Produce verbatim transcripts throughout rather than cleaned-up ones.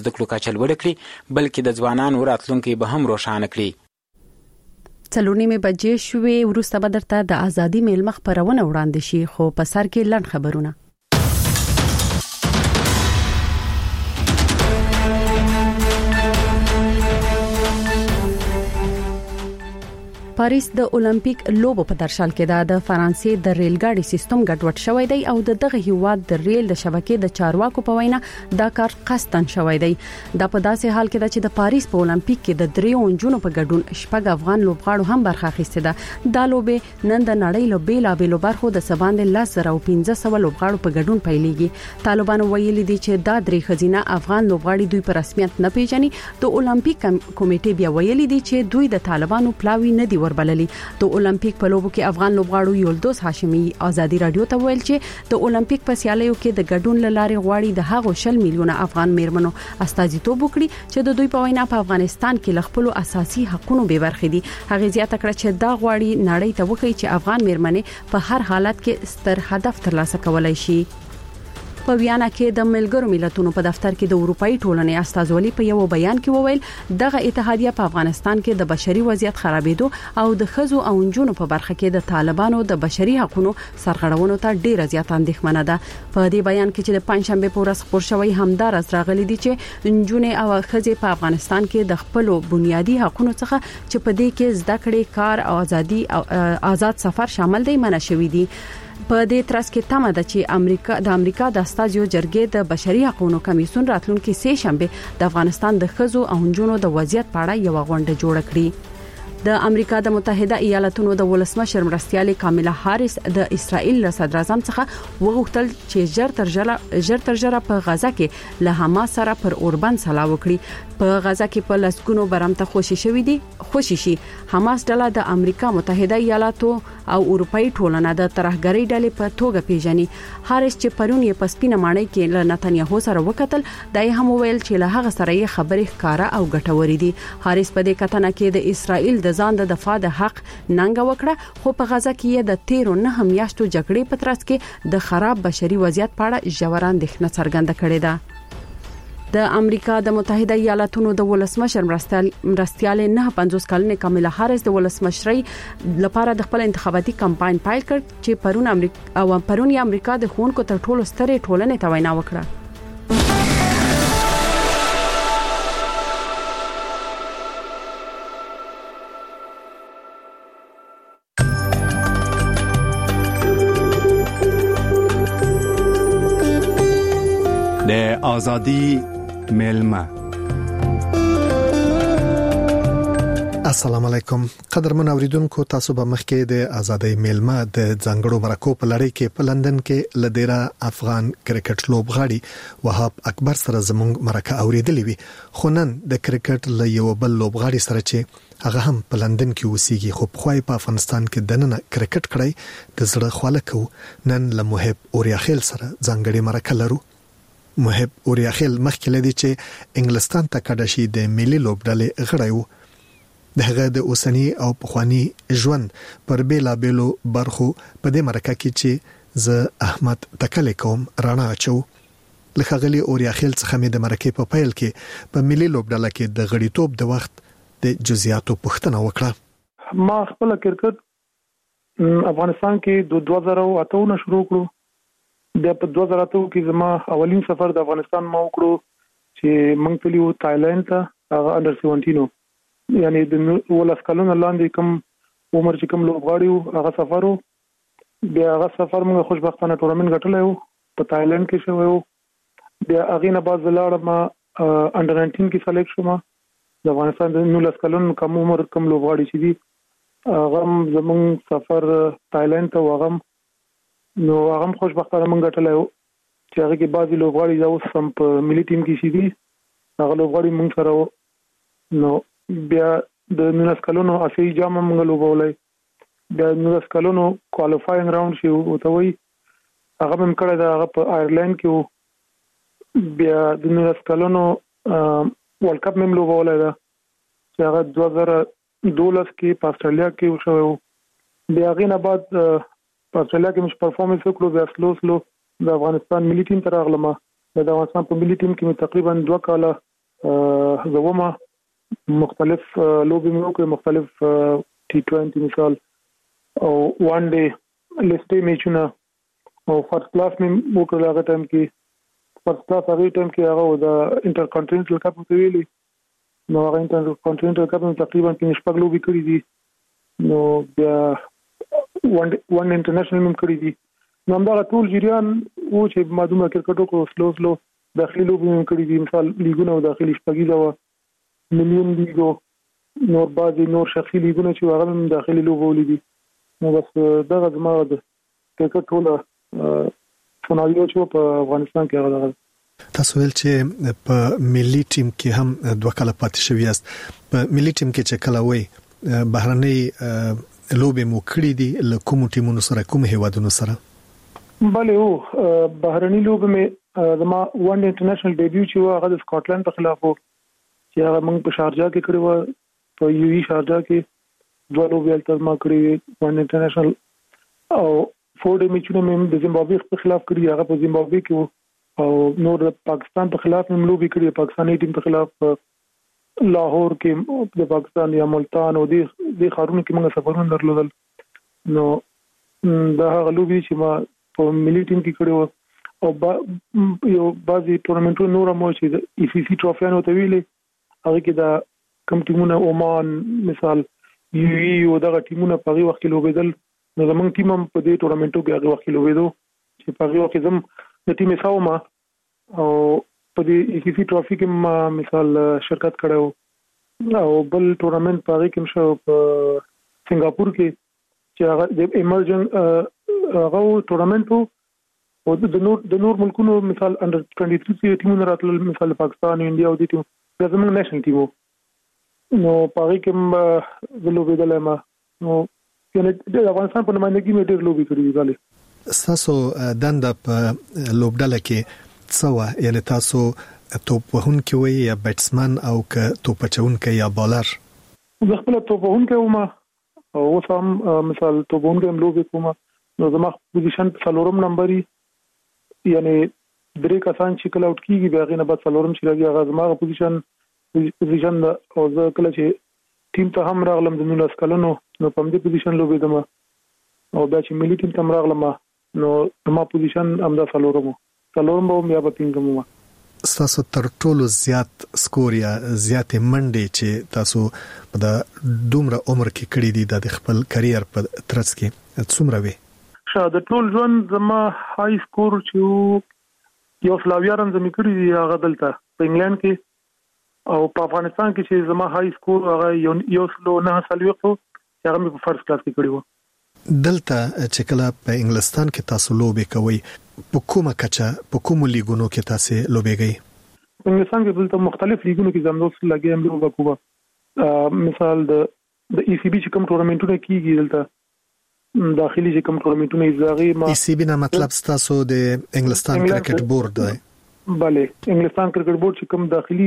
زده کړو کچه لوړه کړي بلکې د ځوانانو راتلونکي به هم روښانه کړي. څلور نیمه بجې شوې وروسته به درته د ازادي میلمه خبرونه وړاندې شي خو په سر کې لنډ خبرونه. پاریس د اولمپیک لوبو په درشل کې د فرانسې د ریلګاډي سیستم ګډوډ شوی دی او د دغه هیواد د ریل د شبکې د چارواکو په وینا دا کار قصدن شوی دی. دا په داسې حال کې ده چې د پاریس په اولمپیک کې د دریو انجونو په ګډون شپږ افغان لوبغاړو هم برخه اخیسته ده. دا لوبه نن د نړۍ له بیلابېلو برخو د سباند لس زره او پنځه سوه لوبغاړو په ګډون پیلېږي. طالبانو ویلي دي چې دا درې خزینه افغان لوبغاړي دوی په رسمیت نه پیژني. د اولمپیک کمیټې بیا ویلي دي چې دوی د طالبانو پلاوی نه دی بللی. د اولمپیک په لوبو کې افغان لوبغاړو یولدوس هاشمي ازادي رادیو ته ویل چې د اولمپیک په سیالیو کې د ګډون لارې غواړي د هغو شل میلیونه افغان میرمنو استازیتوب وکړي چې د دوی په وینا په افغانستان کې ل خپل اساسي حقوقو به برخې دي. هغه زیاته کړه چې دا غواړي نړۍ ته وښيي چې افغان میرمنې په هر حالت کې ستر هدف ترلاسه کولای شي. په ویانا کې د ملګرو ملتونو په دفتر کې د اروپאי ټولنې استازولي په یو بیان کې وویل دغه اتحادیه په افغانستان کې د بشري وضعیت خرابېدو او د خزو او انجونو په برخه کې د طالبانو د بشري حقوقو سرغړونو ته ډیره زیات اندېښمنه ده. په دې بیان کې چې د پنځشنبه په ورځ خبر شوی همدار از راغلي دي چې انجونې او خزې په افغانستان کې د خپل بنیادی حقوقو څخه چې په دې کې زده کړې کار او ازادي او آزاد سفر شامل دي منع شوی دي. په دې ترڅ کې تمه ده چې امریکا د امریکا د استازیو جرګې د بشري حقوقو کمیسیون راتلونکي سه شنبه د افغانستان د خزو او انجونو د وضعیت په اړه یو غونډه جوړ کړي. د امریکا د متحده ایالاتونو د ولسمشر مرستیالې کاملا هاریس د اسرائیل له صدر اعظم څخه وغوښتل چې ژر تر ژره ژر تر ژره په غزا کې له حماس سره پر اوربند سلا وکړي. په غزا کې په لسګونو برمته خوشي شوې دي خوشي شي. حماس ډله د امریکا متحده ایالاتو او اروپאי ټولنه د ترهګری ډلې په توګه پیژني. هاریس چې پرون یې په سپینه ماڼۍ کې له نتنیاهو سره وکتل دای هم ویل چې له هغه سره یې خبرې ښکارا او ګټورې دي. هاریس په دې کتنه کې د اسرائیل د ځان د دفاع د حق ننګ وکړه خو په غزا کې د تیرو نه هم یاشتو جګړې په ترڅ کې د خراب بشري وضعیت په اړه ژور اندېښنه څرګنده کړې ده. د امریکا د متحده ایالاتونو د ولسمشر مرستیالې نه پنځوس کلنې کاملا هاریس د ولسمشرۍ لپاره د خپل انتخاباتي کمپاین پیل کړ چې پرون امریکا او پرون یې امریکا د خونکو تر ټولو سترې ټولنې ته وینا وکړه. د ازادي میلمه. السلام علیکم قدرمن اوریدونکو، تاسو به مخکې د ازادي میلمه د ځنګړو مرکو په لړۍ کې په لندن کې لدیرا افغان کرکټ لوبغاړي وهاب اکبر سره زموږ مرکه اوریدلې وي. خو نن د کرکټ له یو بل لوبغاړي سره چې هغه هم په لندن کې اوسېږي خو په خوای په افغانستان کې دننه کرکټ کړی د زړه خواله کو نن له محب اوریاخیل سره ځنګړي مرکه لرو. محب اوریاخیل مخکې لدی چې انګلستان ته کډه شي د ملي لوبډلې غړی وو. دغه د اوسنی او پخوانی ژوند پر بیلا بیلو برخو په دې مرکه کې چې ز احمد تکل کوم رانا اچو. لخغلی اوریاخیل څخه مې د مرکه په پیل کې په ملي لوبډله کې د غړیتوب د وخت د جزئیاتو پوښتنه وکړه. ما خپل کرکټ افغانستان کې د دوه زره اته نه شروع کړو. د په دوه زره اته کې زما اولین سفر د افغانستان ما وکړو چې موږ تلو تایلند ته، هغه انډر سیونټین یعنی د ولس کلونه لاندې کوم عمر چې کوم لوبغاړي هغه سفر وو. بیا هغه سفر موږ خوشبختانه ټورنمنت ګټلی وو په تایلند کې شوی وو. بیا هغې نه بعد زه لاړم انډر ناینټین کې سلیکټ شوم. د افغانستان د نولس کلونو کم عمر کوم لوبغاړي چې دي هغه زموږ سفر تایلند ته وغم نو هغه خوشبختانه موږ ګټلی وو چې هغه کې بعضې لوبغاړي دا اوس هم په ملي ټیم کې شي دي. هغه لوبغاړي موږ سره وو. نو بیا د نولس کلونو اسیایي جام هم موږ لوبولی. بیا نولس کلونو کوالیفاینګ راوند چې ورته وایي هغه مې کړی دی، هغه په آیرلینډ کې وو. بیا د نولس کلونو ورلډ کپ مې لوبولی ده چې هغه دوه زره دولس کې په استرالیا کې وشوی وو. بیا هغې نه بعد په استرالیا کې مې پرفارمنس وکړو. بیا سلو سلو د افغانستان ملي ټیم ته راغلم. د افغانستان په ملي ټیم کې مې تقریبا دوه کاله زوما مختلف لوبي مې وکړ، مختلف ټي ټوئنټي مثال او وان ډے لیسټي میچونه او فرست کلاس مې وکړل. هغه ټایم کې فرست کلاس هغه ټایم کې هغه د انټر کانټیننټل کپ ته ویلي، نو هغه انټر کانټیننټل کپ تقریبا کې شپږ لوبي کړې دي، نو بیا وان وان انټرنیشنل مم کړی دي. نو همدا ټول جریان و چې معلومه کرکټ کو سلو سلو داخلي لوبي مم کړی دي، مثال لیګونه او داخلي شپږیزه و مليون لیګو، نور بعضي نور شخصي لیګونه چې هغه هم داخلي لوبو لیدي. نو بس دا زما د کرکټ ټول سناریو چې په افغانستان کې هغه تاسو ول چې په ملي ټیم کې هم دوه کله پاتې شوی یاست. په ملي ټیم کې چې کله وای بهرنۍ لوبې مو کړې دي له کوم ټیمونو سره، کوم هیوادونو سره؟ بله او بهرنۍ لوبې مې زما وان انټرنیشنل ډیبیو چې و هغه د سکاټلند په خلاف و، چې هغه موږ په شارجا کې کړی و، په یو ای شارجا کې دوه لوبې هلته ما کړې وان انټرنیشنل، او فور ډے میچونه مې د زیمبابوې په خلاف کړی، هغه په زیمبابوې کې و، او نور د پاکستان په خلاف مې لوبې کړې، پاکستاني ټیم په خلاف لاهور کې د پاکستان یا ملتان او د د خارونو کې موږ سفرونه درلودل. نو دا هغه لوبي چې ما په ملي ټیم کې کړو، او با یو بعضي ټورنمنټونو نور مو چې د ای سی سی ټرافیانو ته ویلې، هغه کې دا کم ټیمونه عمان مثال یو ای او دغه ټیمونه په هغه وخت کې لوبېدل. نو زمونږ ټیم هم په دې ټورنمنټو کې هغه وخت کې لوبېدو چې په هغه وخت زم د ټیم حساب ما او په دې ای سی سی ټرافي کې ما مثال شرکت کړو، او بل ټورنمنت په هغه کې شو په سنگاپور کې چې هغه د ایمرجن هغه ټورنمنت او د نور د نور ملکونو مثال انډر ټوئنټي تھری ټیمونه راتلل، مثال پاکستان، انډیا او د ټیم د زموږ نېشنل ټیم. نو په هغه کې د لوبې د لمه نو یعنی د افغانستان په نمائندګۍ مې ډېر لوبې کړې دي. تاسو دنده په لوبډله کې څو یعنی تاسو توپ وهونکی وي یا بیټسمن او ک توپ چونکی یا بالر؟ زه خپل توپ وهونکی وم، او سم مثال توپ وهونکی هم لوبې کوم. نو زما پوزیشن په څلورم نمبر یعنی درې کسان چې کله اوټ کیږي بیا غینه بعد څلورم چې راځي هغه زما پوزیشن پوزیشن او زه کله چې ټیم ته هم راغلم د نولس کلونو، نو په دې پوزیشن لوبېدم، او بیا چې ملي ټیم ته راغلم نو زما پوزیشن هم دا څلورم څلورم به بیا په پینځم. تاسو تر ټولو زیات سکور یا زیات منډې چې تاسو په د دومره عمر کې کړې دي د خپل کرییر په ترڅ کې څومره وي؟ شاده ټول ژوند زما های سکور چې یو سلاویا رن زمي کړی دی هغه دلته په انګلند کې، او په افغانستان کې چې زما های سکور هغه یو سلو نه سلويختو هغه مې په فرست کلاس کې کړی و. دلته چې کله په انګلستان کې تاسو لوبې کوي په کومه کچه په کومو لیګونو کې تاسو لوبېږئ؟ په انګلستان کې دلته مختلف لیګونو کې زموږ سره لګي هم لوبه کوو. مثال د د ای سی بي چې کوم ټورنمنټونه کیږي دلته داخلي چې کوم ټورنمنټونه ایزاغي ما ای سی بي نه مطلب تاسو د انګلستان کرکټ بورډ دی؟ bale انګلستان کرکټ بورډ چې کوم داخلي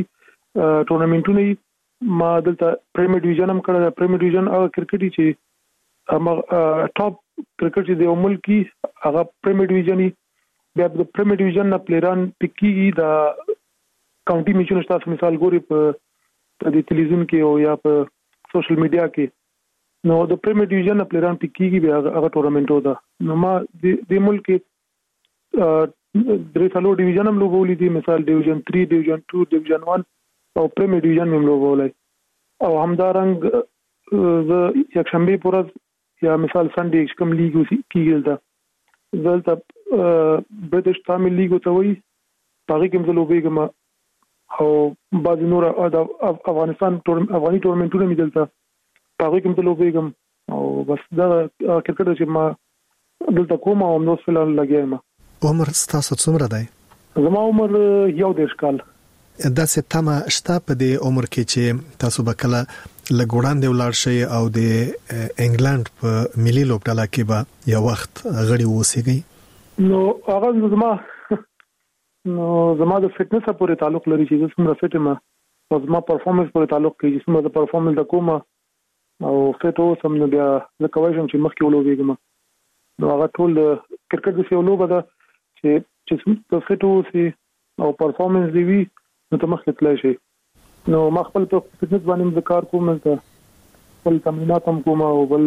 ټورنمنټونه ما دلته پریمیر ډیویژن هم کړل. پریمیر ډیویژن هغه کرکټ چې هغه ټاپ کرکټ چې د ملکی هغه پریمیر ډیویژن بیا د پریمیر ډیویژن نه پلیران پکېږي د کاونټي میچونو تاسو مثال ګوري په د ټلویزیون کې او یا په سوشل میډیا کې، نو د پریمیر ډیویژن نه پلیران پکېږي بیا هغه ټورنمنټ ودا. نو ما د ملک درې څلور ډیویژن هم لوبولې دي، مثال ډیویژن تھری، ډیویژن ټو، ډیویژن ون او پریمیر ډیویژن هم لوبولای. او همدارنګ زه یک شنبه پورز یا مثال سنډے کوم لیګ کیږي دا دلته برټش تامل لیګ ته وایي، هغه کې هم لوبېږم، او بعض نور افغانستان افغاني ټورنمنټونه مې دلته هغه کې هم لوبېږم، او بس دا کرکټ چې ما دلته کوم او نو فلان لګیم. عمر تاسو څومره دی؟ زما عمر یو دېرش کال. دا څه تمه شته په دې عمر کې چې تاسو به کله لګوړاندې ولاړ شئ او د انګلند په ملي لوبډله کې به یو وخت غړي اوسئ؟ نو هغه زما نو زما د فټنس پورې تعلق لري چې څومره فټ یم، او زما پرفارمنس پورې تعلق کوي چې څومره د پرفارمنس د کومه او فټ اوسم نو بیا زه کولی شم چې مخکې ولوبېږم. نو هغه ټول کرکټ د یو لوبه ده چې چې څومره فټ اوسي او پرفارمنس دی وي نو ته مخکې تللی شي. نو ما خپل په فټنس باندې د کار کوم ته خپل تمرینات هم کوم او بل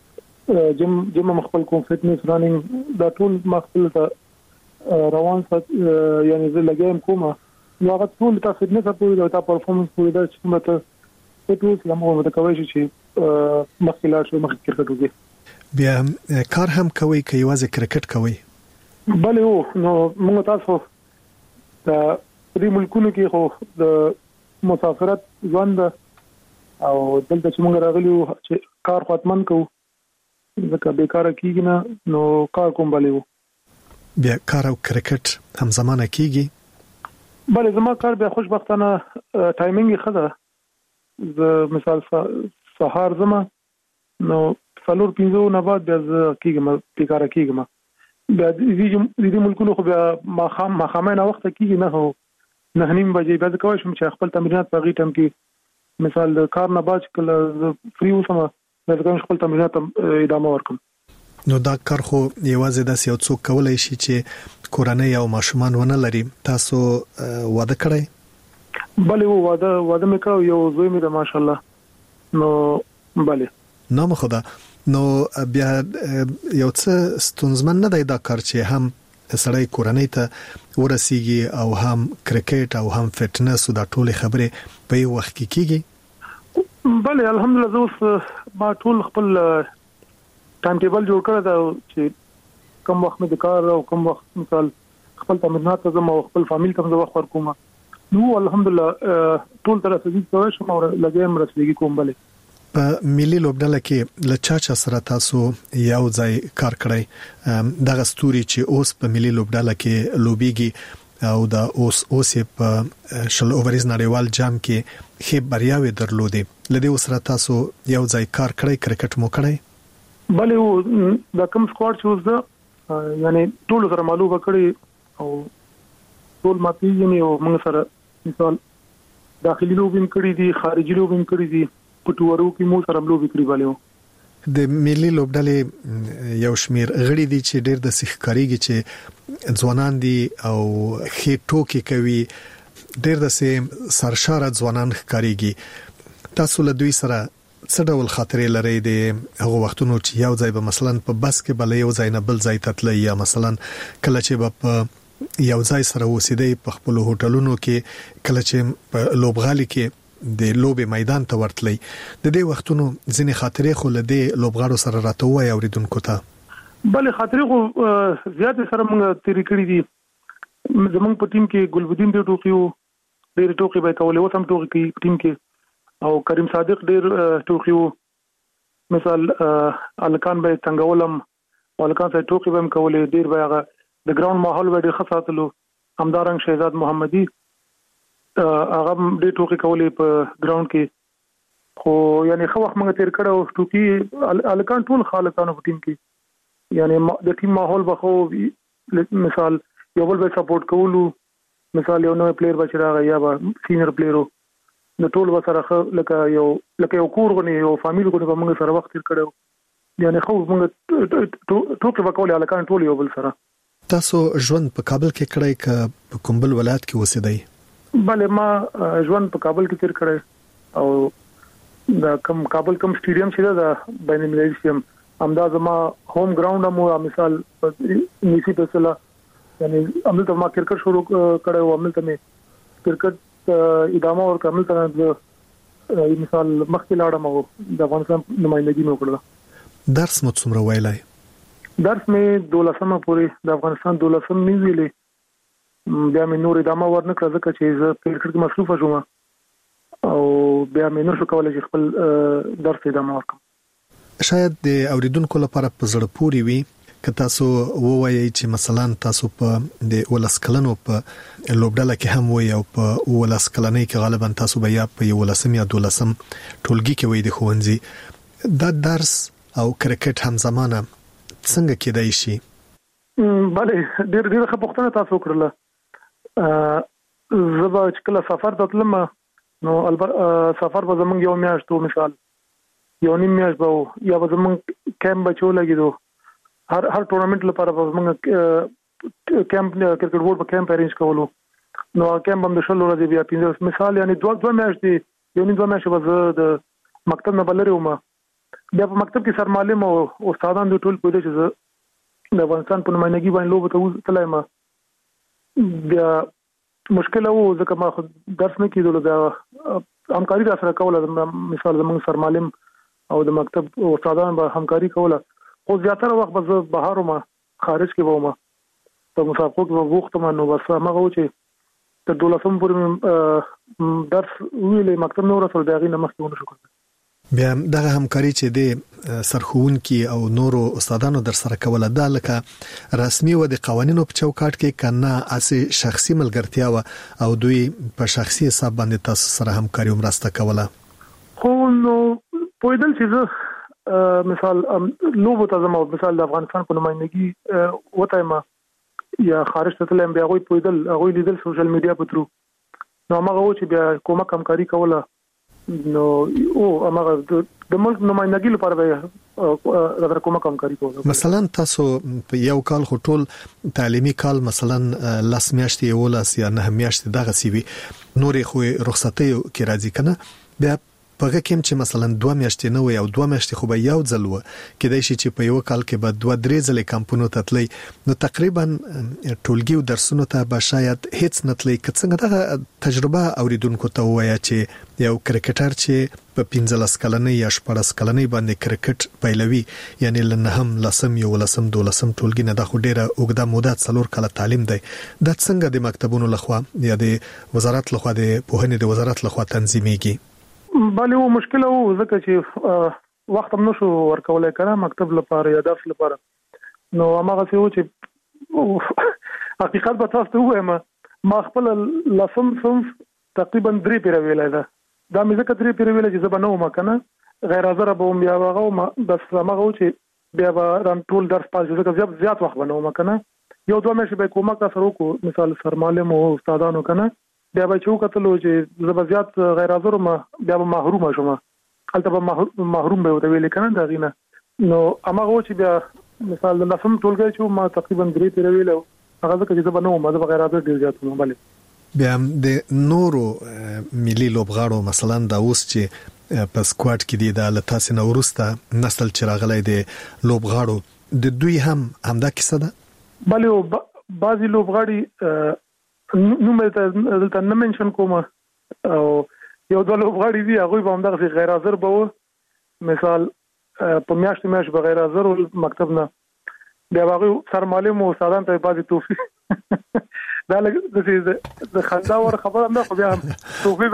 جم جم خپل کوم فټنس رننګ دا ټول ما خپل ته روان سات یعنی زه لګیم کوم نو هغه ټول ته فټنس په دې ته پرفورمنس په دې چې مته ټول سلامو مته کوي چې مخکې شو مخکې کرکټ وکړي بیا کار هم کوي کوي واځي کرکټ کوي بله او نو موږ تاسو د دې ملکونو کې خو د مسافرت ژوند او دلته چې موږ راغلي چې کار خاتمن کوو ځکه بیکاره کیږي نه نو کار کوم بله بیا کار او کرکټ هم زمانه کیږي بله زما کار بیا خوشبختانه ټایمینګ خده ز مثال سهار زما نو څلور پنځه نه بعد بیا کیږم بیکاره کیږم بیا د دې ملکونو خو بیا ما خام ما خامه نه وخت کیږي نه هو نه نیم بجې بیا کوم چې خپل تمرینات په غیټم کې مثال د کار نه باج کله فری وسمه د کوم خپل تمرینات ادامه ورکم نو دا کار خو یوازې د سیاست څوک کولای شي چې کورنۍ او ماشومان ونه لري تاسو واده کړئ بله واده واده مې کړو یو زوی مې د ماشاءالله نو بله نو خدا نو بیا یو څه ستونزمن نه دی دا کار چې هم سړی کورنۍ ته ورسیږي او هم کرکټ او هم فټنس او دا ټول خبره په یو وخت کې کیږي بله الحمدلله زه اوس ما ټول خپل ټایم ټیبل جوړ کړی دا چې کوم وخت مې د کار او کوم وخت مثال خپل تمرینات ته زما خپل فامیل ته زما وخت ورکوم نو الحمدلله ټول طرف څه کوي چې ما لګیم رسېږي کوم بله په ملي لوبډله کې لچاچا سره تاسو یو ځای کار کړی دغه ستوري چې اوس په ملي لوبډله کې لوبيږي او دا اوس اوس په شل اوورز نړیوال جام کې خې بریاوي درلودې لدی سره تاسو یو ځای کار کړی کرکټ مو کړی بله دا کوم سکواډ چې اوس دا یعنی ټول سره معلومه کړی او ټول ماتي یعنی موږ سره مثال داخلي لوبین کړی دي خارجي لوبین کړی دي پټورو کې مو سره لوبي کړی والو د ملي لوبډلې یو شمیر غړي دي چې ډېر د سخکاریږي چې ځوانان دي او خې ټوکی کوي ډېر د سه سرشاره ځوانان ښکاریږي تاسو له دوی سره څه ډول خاطرې لري د هغه وختونو چې یو ځای به مثلا په بس کې بل یو ځای نه بل ځای تتلی یا مثلا کله چې په یو ځای سره وسیدې په خپل هوټلونو کې کله چې په لوبغالي کې د لوبي میدان ته ورتلی د دې وختونو ځینې خاطرې خو له دې لوبغاړو سره راته وای اوریدونکو ته بله خاطرې خو زیات سره موږ تیری کړی دي زمونږ په ټیم کې ګلبدین دی ټوکیو ډېر ټوکی به کولې وسم ټوکی کې ټیم کې او کریم صادق ډېر ټوکیو مثال الکان به څنګه ولم الکان سره ټوکی به کولې ډېر به هغه د ګراوند ماحول به ډېر خاصاتلو همدارنګ شهزاد محمدي هغه ډېر ټوکی کولې په ګراوند کې خو یعنی خو وخت موږ تیر کړو ټوکی الکان ټول خالقانو په ټیم کې یعنی د ټیم ماحول به خو مثال یو بل به سپورټ کولو مثال یو نوې پلیئر به راغی یا به سینیئر پلیئرو د ټول وسره لکه یو لکه یو کور غني یو فامیل غني به موږ سره وخت تیر کړو یعنی خو موږ ټوکی وکول الکان ټول یو بل سره تاسو ژوند په کابل کې کړی ک په کومبل ولایت کې اوسېدئ بله ما ژوند په کابل کې تیر کړی او دا کوم کابل کوم سټیډیم چې دا بین المللي سټیډیم همدا زما هوم ګراوند مو مثال نیسی په سلا یعنی عملته ما کرکټ شروع کړو عملته مې کرکټ ادامه ور عملته مثال مخکې لاړم او د افغانستان نمائندګي مې وکړه درس مو څومره ویلای درس مې دولسمه پورې د افغانستان دولسم مې ویلې بیا مې نور ادامه ورنکړه ځکه چې زه په کرکټ کې مصروف شوم او بیا مې نور شو کولای چې خپل درس ادامه ورکړم شاید د اوریدونکو لپاره په زړه پوري وي که تاسو ووایي چې مثلا تاسو په د ولسکلنو په لوبډله کې هم وي او په ولسکلنۍ کې غالبا تاسو به یا په ولسم یا دولسم ټولګي کې وي د خوندزي دا درس او کرکټ هم زمانه څنګه کېدای شي بله ډېر ډېر ښه پوښتنه تاسو وکړله زه به چې کله سفر ته تلم نو البته سفر به زمونږ یو میاشت و مثال یو نیم میاشت به یا به زمونږ کیمپ به چې ولګېدو هر هر ټورنمنټ لپاره به زمونږ کیمپ کرکټ بورډ به کیمپ ارینج کولو نو کم هم د شلو ورځې بیا پنځه مثال یعنی دوه دوه میاشتې یو نه دوه میاشتې وځه د مکتب نه بلری ومه بیا په مکتب کې سرمعلم او استادان د ټول پوهې چې د افغانستان په نمائندګي باندې لوب ته تلای ما بیا مشکل وو ځکه ما درس نه کیدل دا همکاري را سره کوله مثال زموږ سرمعلم او د مکتب استادان به همکاري کوله خو زیاتره وخت به بهر ما خارج کې ومه په مسابقو کې وغوښتم نو بس هغه و چې تر دولسم پورې درس ویلې مکتب نور سره دغې نه مخکې ونه شو بیا دغه همکاري چې د سرخوونکي او نورو استادانو در سره کوله دا لکه رسمي و د قوانینو په چوکاټ کې کنه اسي شخصي ملګرتیا و او دوی په شخصي حساب باندې تاسو سره همکاري ومرسته کوله خو نو پویدل چې مثال لوبو ته زمو مثال د افغانستان په نمائندګي وته ما یا خارج ته تلم بیا غوي پویدل غوي لیدل سوشل میډیا په ترو نو هغه و چې بیا کومه همکاري کوله نو او هغه د ملک نمائندګي لپاره به راځره کومه همکاري کوله مثلا تاسو په یو کال خټول تعلیمي کال مثلا لاس میاشتې ولاس یا نه میاشتې دغه سی وی نورې خو رخصتي کې راځي کنه بیا پغه کوم چې مثلا دوه میاشتې نه وي او دوه میاشتې خو به یو ځل و کېدای شي چې په یو کال کې به دوه درې ځلې کمپونو ته تللی نو تقریبا ټولګي او درسونو ته به شاید هیڅ نه تللی که څنګه دغه تجربه اوریدونکو ته وایي چې یو کرکټر چې په پنځلس کلنۍ یا شپږ کلنۍ باندې کرکټ پیلوي یعنی لنه هم لسم یو لسم دولسم ټولګي نه د خو ډیره اوږده موده څلور کاله تعلیم دی د څنګه د مکتبونو لخوا یا د وزارت لخوا د پوهنې د وزارت لخوا تنظیمېږي بله و مشکل وو ځکه چې وخت هم نشو ورکولای کړه مکتب لپاره یا درس لپاره نو هغه څه و چې حقیقت به تاسو ته وایم ما خپل لسم صنف تقریبا درې پیره ویلای دا دا مې ځکه درې پیره ویلای چې زه به نه وم کنه غیر حاضر به بیا هغه بس هغه و چې بیا به ران ټول درس پاس ځکه زیات زیات وخت به نه وم کنه یو دوه مې به کومه کا سره وکړو مثال سرمعلم او استادانو کنه بیا به چې وکتلو چې زبرزيات غیر حاضر ما بیا به محروم شوم حالته به محروم به وته ویل کنه دا غینه نو هغه چې بیا مثال د لسم ټولګي چې ما تقریبا درې تیر ویل هغه ځکه چې زبر نو ما د غیر حاضر ډیر زیات نو بل بیا د نورو ملي لوبغاړو مثلا دا اوس چې په سکواډ کې دي د لتاس نو ورسته نسل چې راغلي دي لوبغاړو د دوی هم همدا کیسه ده بلې بعضی لوبغاړي نو مې دلته نه منشن کوم او یو ډول وغړی دی هغه به هم دغه غیر حاضر به مثال په میاشت میاشت به غیر حاضر مکتب نه بیا هغه سرمعلم او استادان ته بعضی توفیق دا لږ د خندا ور خبره نه خو بیا توفیق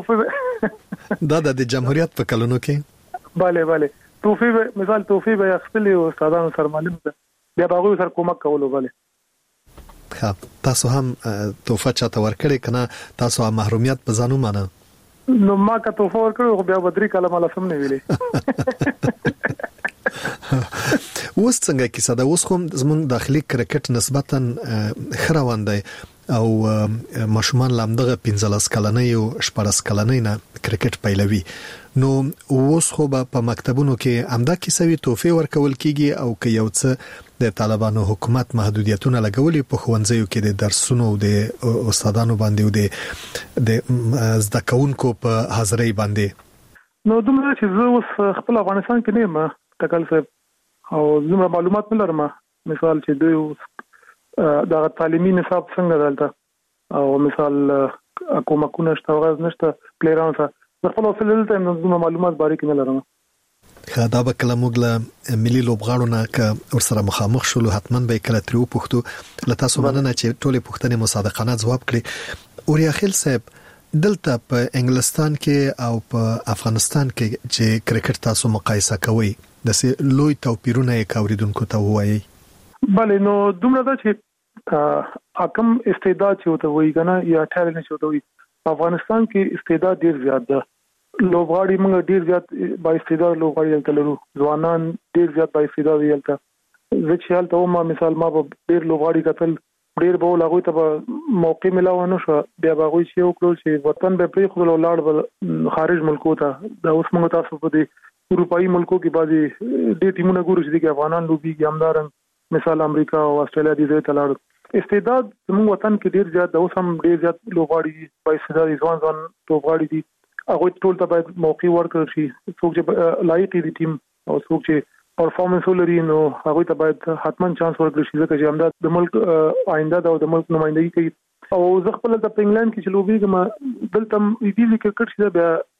توفیق دا د جمهوریت په کلونو کې bale bale توفیق مثال توفیق به خپل استادان سرمعلم ته بیا هغه سره کومک کولو bale ها تاسو هم توفه چاته ورکړی کنه تاسو هم محرومیت په ځانو مانه نو ما کا توفه ورکړو بیا بدري کلمه لسم نه ویلې اوس څنګه کیسه دا اوس کوم زمون داخلي کرکټ نسبتا خروان دی او ماشومان لامدغه پنځلس کلنۍ او شپږ کلنۍ نه کرکټ پیلوي نو اوس خو په مکتبونو کې امدا کیسوي توفه ورکول کیږي او که یو څه د طالبانو حکومت محدودیتونه لګولي په خوندزیو کې د درسونو د استادانو باندې او د زده کوونکو په حاضرۍ باندې نو دومره چې زه اوس خپل افغانستان کې نه یم تکل صاحب او زموږ معلومات نه لرم مثال چې دوی دا تعلیمي نصاب څنګه دلته او مثال کومکونه شته غواز نشته پلیران ته خپل اصل دلته زموږ معلومات باندې کې نه لرم دا به کله موږ له ملي لوبغاړو نه ک ورسره مخامخ شولو حتما به کله تریو پښتو لته سو مننه چې ټولې پښتنې مصادقانه ځواب کړي اوریا خیل صاحب دلته په انګلستان کې او په افغانستان کې چې کرکټ تاسو مقایسه کوي د سه لوی توپیرونه یې کاوریدونکو ته وایي بله نو دومره دا چې حکم استعداد چې وته وایي کنه یا ټالنت چې وته وایي په افغانستان کې استعداد ډیر زیات ده لوبغاړي موږ ډیر زیات با استعداد لوبغاړي دلته لرو ځوانان ډیر زیات با استعداد دلته زه چې حالت ما مثال ما په ډیر لوبغاړي کتل ډیر به لاغوي ته موقع ملاو نه شو بیا به غوي چې وکړو چې وطن به پری خو لاړ خارج ملکو ته دا اوس موږ تاسو په دې اروپאי ملکو کې بعضي ډیر ټیمونه ګورو چې د افغانان لوبي ګامدارن مثال امریکا او استرالیا دې ته لاړ استعداد زموږ وطن کې ډیر زیات د اوسم ډیر زیات لوبغاړي دي په استعداد ځوان ځوان لوبغاړي دي هغه ټول ته باید موقع ورکړل شي څوک چې لایق دي ټیم او څوک چې پرفارمنس ولري نو هغه ته باید حتما چانس ورکړل شي ځکه چې همدا د ملک آینده او د ملک نمائندګي کوي او زه خپل د انګلند کې چې لوبي کوم دلته ایدي کرکټ چې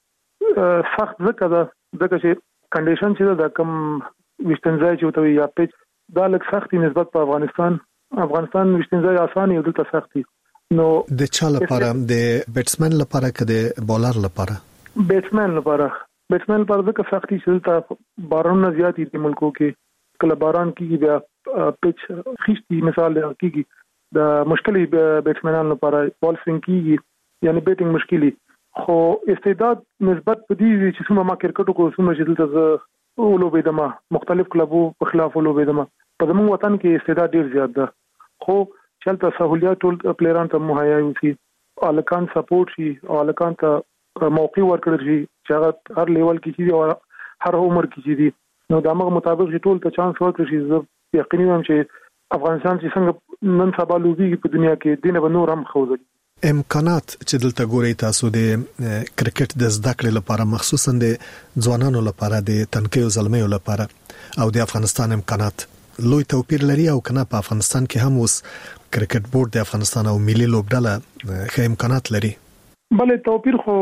بیا سخت ځکه دا ځکه چې کنډیشن چې دا کم وشتنځای چې وته یا پیچ دا لږ سختي نسبت په افغانستان افغانستان وشتنځای اسانه او دلته سختي نو د چا لپاره د بیټسمن لپاره کده بولر لپاره بیټسمن لپاره بیټسمن لپاره د سختي چې دلته باران زیات دي ملکو کې کله باران کیږي بیا پیچ خشتي مثال کیږي د مشکلي بیټسمنانو لپاره بال سوینګ کیږي یعنی بیټینګ مشکلي خو استعداد نسبت په دې چې څومره ما کرکټ کو څومره چې دلته ولوبېدم مختلف کلبو په خلاف ولوبېدم په زموږ وطن کې استعداد ډیر زیات ده خو چلته سہولیات ټول پلیران ته مهیا وي الکان سپورټ شي او الکان ته موقع ورکړل شي چې هغه هر لیول کې شي او هر عمر کې شي نو د امر مطابق چې ټول ته چانس ورکړل شي زه یقیني یم چې افغانستان چې څنګه نن سبا لوبي په دنیا کې دینه به نور هم خوځي امکانات چې دلته ګوري تاسو د کرکټ د زده کړې لپاره مخصوصا د ځوانانو لپاره د تنکیو زلمیو لپاره او د افغانستان امکانات لوی توپیر لري او کنه په افغانستان کې هم اوس کرکټ بورډ د افغانستان او ملي لوبډله ښه امکانات لري بلې توپیر خو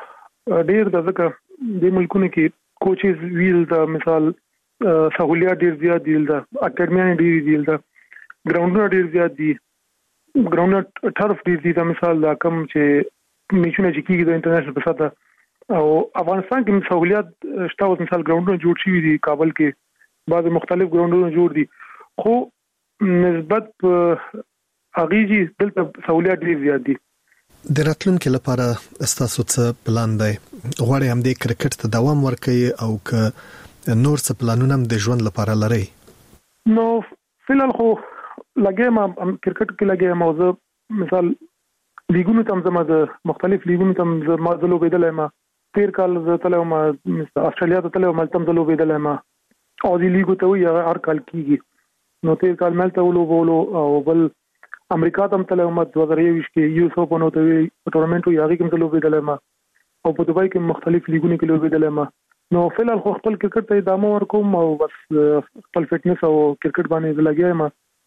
ډیر د ځکه د ملکونو کې کوچز ویل د مثال سہولیات ډیر زیات دي د اکیډمي ډیر دي د ګراوندونه ډیر زیات دي ګراوند ټرف ډیر دي د مثال دا کم چې میچونه چې کیږي د انټرنیشنل په سطح او افغانستان کې سہولیات شته او مثال ګراوندونه جوړ شوي دي کابل کې بعض مختلف ګراوندونه جوړ دي خو نسبت اغیزي دلته سہولیات ډیر زیات دي د راتلونکو لپاره استاسو څه پلان دی غواړئ هم د کرکټ ته دوام ورکړئ او ک نور څه پلانونه هم د ژوند لپاره لرئ نو فلال خو لګیم کرکټ کې لګیم موضوع مثال لیګونو تم زما د مختلف لیګونو تم زما د لوبېدل ما تیر کال زه تلم استرالیا ته تلم تم د لوبېدل ما او دی لیګو ته وی هر کال کیږي نو تیر کال مل ته ولوبولو او بل امریکا ته تلم د دوه هزار یوولس کې یو سو په نو ته ټورنمنټ یې هغه کې ته لوبېدل ما او په دوبای کې مختلف لیګونو کې لوبېدل ما نو فلال خو خپل کرکټ ته ادامه ورکوم او بس خپل فټنس او کرکټ باندې لګیایم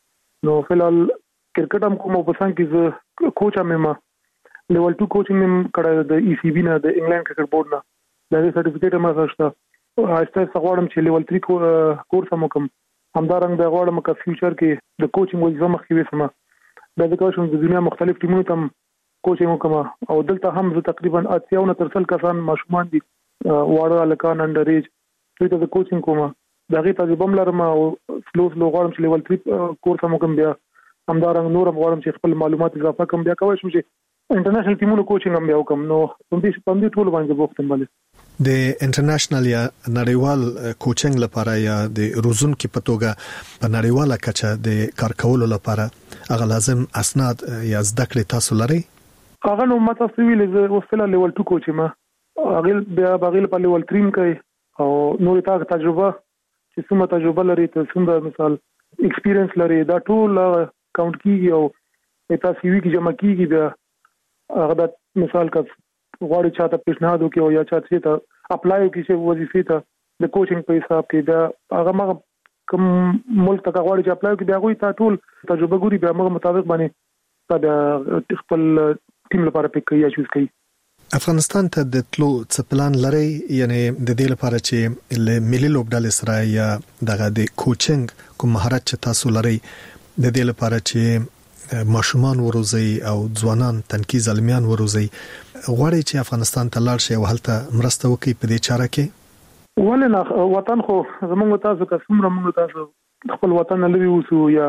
نو فلال کرکټ هم کوم په څنګه کې کوچ هم ما لیول ټو کوچینګ هم کړه د ای سی بی نه د انګلند کرکټ بورډ نه دا سرټیفیکیټ هم راځه او هسته څغړم چې لیول تھری کورس هم کوم همدارنګ د غواړم چې فیوچر کې د کوچینګ وځم مخکې وسم دا د کوچینګ د دنیا مختلف ټیمونو ته کوچینګ کوم او دلته هم زه تقریبا اتیا نه ترسل کسان ماشومان دي واړه الکان انډر ایج ته د کوچینګ کوم دغه تجربه لرم او سلو سلو غواړم چې لیول تھری کورس هم کوم بیا همدارنګ نور غواړم چې خپل معلومات اضافه کوم بیا کوم چې انټرنیشنل ټیمونو کوچینګ هم بیا کوم نو په دې په دې ټول باندې وخت مله د انټرنیشنل یا نړیوال کوچینګ لپاره یا د روزونکو په توګه په نړیواله کچه د کار کولو لپاره هغه لازم اسناد یا زده کړې تاسو لري هغه نو ماته سویل زه وسله لیول ټو کوچ ما هغه بیا بغیل په لیول تھری کوي او نو تا تجربه چې څومره تجربه لري ته څومره مثال ایکسپیرینس لري دا ټول کاونټ کیږي او تاسو وی کې جمع کیږي بیا هغه د مثال کا غواړي چاته پیشنهاد وکي او یا چاته ته اپلای وکي چې وظیفې ته د کوچینګ په حساب کې دا هغه ما کوم ملک ته غواړي چې اپلای وکي بیا غوي ته ټول تجربه ګوري بیا موږ مطابق باندې دا خپل ټیم لپاره پک کوي یا چوز کوي افغانستان ته د تلو څه پلان لري یعنی د دې لپاره چې له ملي لوبډلې سره یا دغه د کوچینګ کوم مهارت چې تاسو لري د دې لپاره چې ماشومان وروزي او ځوانان تنکي زلمیان وروزي غواړي چې افغانستان ته لاړ شي او هلته مرسته وکړي په دې چاره کې ولنه وطن خو زموږ تاسو که څومره موږ تاسو خپل وطن لوي اوسو یا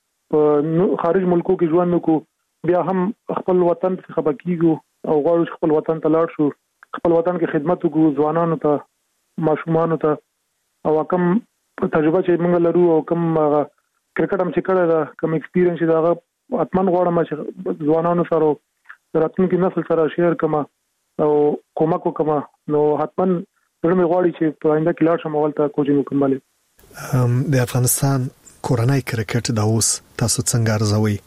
په خارج ملکو کې ژوند وکړو بیا هم خپل وطن څخه بکیږو او غواړو خپل وطن ته لاړ شو خپل وطن کې خدمت وکړو ځوانانو ته ماشومانو ته او کوم تجربه چې موږ لرو او کوم کرکټ هم چې کړه دا کوم ایکسپیرینس دا اتمن غواړم چې ځوانانو سره راتلونکي نسل سره شیر کما او کومک وکما نو حتمن زه مې غواړم چې په آینده کې لاړ شم او تل کوچینګ وکړم. د افغانستان کورنۍ کرکټ د اوس تاسو څنګه ارزوي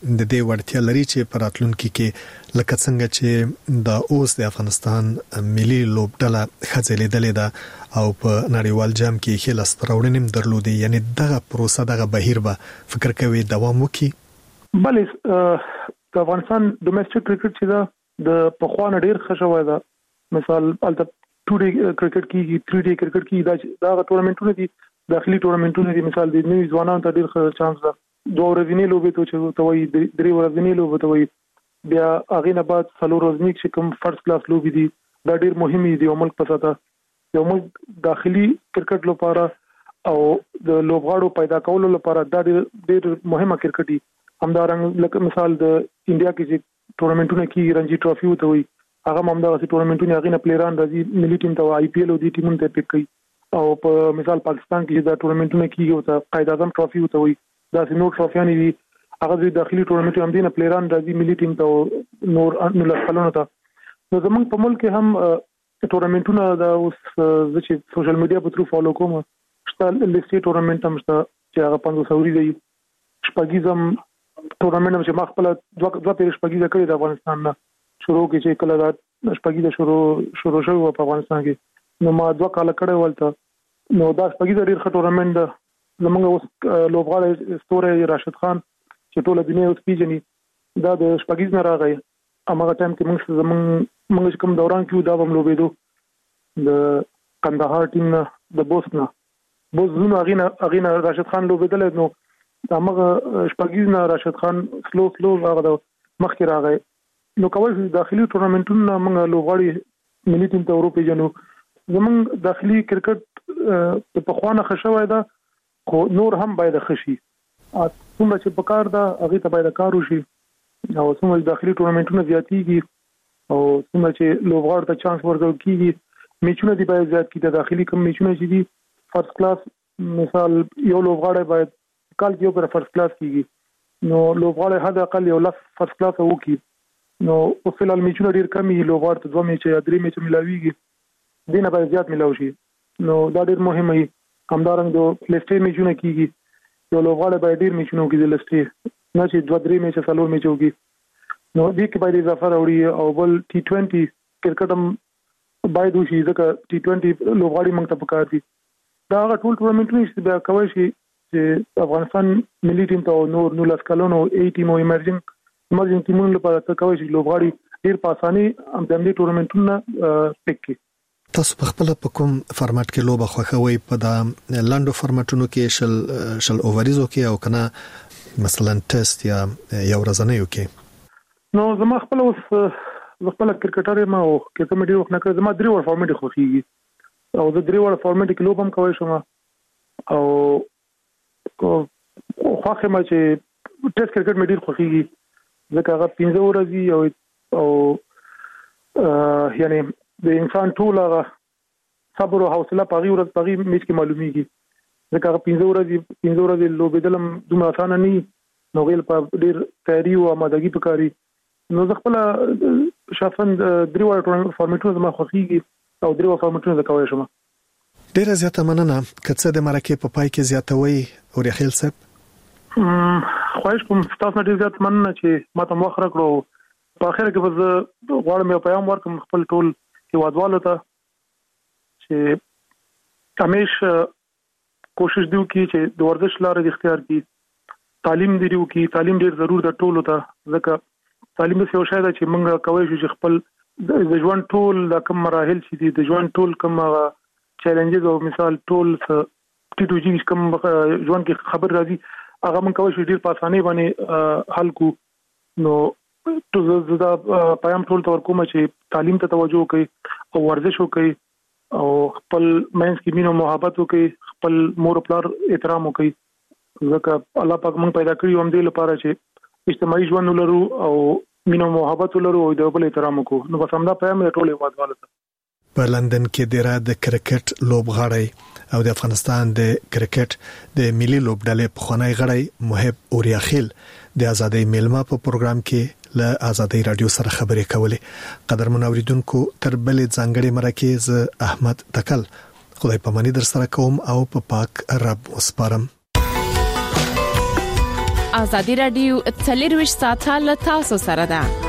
د دې وړتیا لري چې پراتلونکو کې لکه څنګه چې د اوس د افغانستان ملي لوبډله خځلېدلې ده او په نړیوال جام کې خلاص پرورنیم درلودي، یعنی دغه پروسه دغه بهیر به فکر کوي دوام وکړي؟ بلې د افغانستان ډومېسټک کرکټ چې دا د پخوان ډیر خښوي ده، مثال الته ټو ډي کرکټ کې تھری ډي کرکټ کې دا دا ټورنمنټونه دي، داخلي ټورنمنټونه دي، مثال د نوي ځوانانو ته ډیر ښه چانس ده. دوه ورځې لوبې ته چې توي درې ورځې لوبې ته وي، بیا هغه نه بعد څلور ورځې چې کوم فرست کلاس لوبې دي دا ډیر مهمه دي. یو ملک په ساته یو ملک داخلي کرکټ لپاره او د لوبغاړو پیدا کولو لپاره دا ډیر ډیر مهمه کرکټ دي. همدارنګه لکه مثال د انډیا کې چې ټورنمنټونه کې رنجي ټرافي وته وي، هغه همدغه ټورنمنټونه هغه نه پلیران راځي ملي ټیم ته آی پی ایل او دی ټیمونو ته پک کوي. او په مثال پاکستان کې دا ټورنمنټونه کیږي او ته قائد اعظم ټرافي وته وي، دا سينو ټرافیان دي، هغه د داخلي ټورنمنټ هم دي نه پلیران راځي ملي ټیم ته نور نو لاسلونه ته. نو زمونږ په ملک هم ټورنمنټونه دا اوس چې سوشل میډیا په ترو فالو کوم شته، لیسټي ټورنمنټ هم شته چې هغه پنځه سوري دی، شپږیزم ټورنمنټ چې ما خپل دوه دوه پیر شپږیزه کړی د افغانستان نه شروع کې چې کله دا شپږیزه شروع شروع شو په افغانستان کې، نو ما دوه کال کړی ولته. نو دا شپږیزه ډیر ښه ټورنمنټ ده. زمونږ اوس لوبغاړی ستوره راشد خان چې ټول دنیا اوس پیژني، دا د شپږیز نه راغی. هغه ټایم کې موږ زمونږ موږ کوم دوران کې دا هم لوبېدو د کندهار ټیم نه د بوس نه بوس زونه اغینا اغینا راشد خان لوبېدل. نو دا موږ شپږیز نه راشد خان سلو سلو هغه د مخکې راغی. نو کول داخلي ټورنمنټونه موږ لوبغاړي ملي ټیم ته اروپا جنو زمونږ داخلي کرکټ په خوانه خښوي ده، خو نور هم باید خشي. څومره چې په کار ده هغه ته باید کار وشي، او څومره داخلي ټورنمنټونه زیاتېږي او څومره چې لوبغاړو ته چانس ورکول کیږي، میچونه دی باید زیات کیږي. داخلي کوم میچونه چې دي فرست کلاس، مثال یو لوبغاړی باید کال یو پر فرست کلاس کیږي، نو لوبغاړی حد اقل یو لاس فرست کلاس وکړي. نو په فلال میچونه ډیر کمی، لوبغاړو ته دوه میچ یا درې میچ ملاويږي، دینه باید زیات ملاوي شي. نو دا ډیر مهمه دی. همدارنګه د لیسټي میچونه کیږي، یو لوبغاړی باید ډیر میچونه وکړي د لیسټي، نه چې دوه درې میچ څلور میچ وکړي. نو دې کې باید اضافه راوړي. او بل ټي ټوئنټي کرکټ هم باید وشي، ځکه ټي ټوئنټي لوبغاړي موږ ته پکار دي. دا هغه ټول ټورنمنټونه چې بیا کوي شي چې افغانستان ملي ټیم ته نور نو لاس کلونو ای ټیم او ایمرجنګ ایمرجنګ ټیمونو لپاره ته کوي شي لوبغاړي ډیر په اساني هم د دې ټورنمنټونه پک کړي. تاسو په خپل په کوم فارمټ کې لوبه خوښوي؟ په دا لاندو فارمټونو کې شل شل اووریزو کې او کنه مثلا ټیسټ یا یو ورځنیو کې؟ نو زما خپل اوس خپل کرکټر ما او کې کوم ډیر وخت نه کړ، زما درې ور فارمټ خوښيږي او د درې ور فارمټ کې لوبم کوي شم. او خوښه ما چې ټیسټ کرکټ مې ډیر خوښيږي ځکه هغه پنځه ورځې او او یعنی د انسان ټول هغه صبر او حوصله په غوړ په غوړ میچ کې معلومیږي، ځکه هغه پنځه ورځې پنځه ورځې لوبېدل دومره اسانه نه، نو غیل په ډیر تیاری او آمادګي پکاري. نو زه خپل شخصا درې وړ فارمټونه زما خوښيږي او درې وړ فارمټونه زه کوی شم. ډیره زیاته مننه. کڅه د مرکه په پای کې زیاتوي او رخیل صاحب خواهش کوم تاسو ډیر زیات مننه چې ما ته موخه راکړو. په اخر کې زه غواړم یو پیغام ورکړم خپل ټول هیوادوالو ته چې همیشه کوشش دیو کی چې د ورزش لارې اختیار کی، تعلیم دیو کی. تعلیم ډیر ضرور د ټولو ته، ځکه تعلیم یو شی دی چې موږ کوی شو چې خپل د ژوند ټول د کوم مراحل چې دي د ژوند ټول کوم چیلنجز او مثال ټول ټیټو جی کوم ژوند کې خبر راځي هغه موږ کوی شو ډیر په اسانۍ باندې حل کو. نو تو زدا پیغام ټول تور کوم چې تعلیم ته توجه وکړي او ورزش وکړي او خپل مینس کې مینه محبت وکړي، خپل مور پلار احترام وکړي، ځکه الله پاک موږ پیدا کړی هم دې لپاره چې اجتماعي ژوند ولرو او مینه محبت ولرو او د بل احترام وکړو. نو بس همدا پیغام ټول هیوادوالو ته. په لندن کې د را د کرکټ لوبغاړی او د افغانستان د کرکټ د ملي لوبډلې په خونای غړی محب اوریاخیل د ازادۍ میلمه په پروګرام کې له ازادۍ رادیو سره خبرې کولې. قدرمن اوریدونکو تر بلې ځانګړي مرکه ز احمد تکل خدای پاماني در سره کوم او په پا پاک رب وسپارم. ازادي رادیو څلور ویشت ساعته له تاسو سره ده.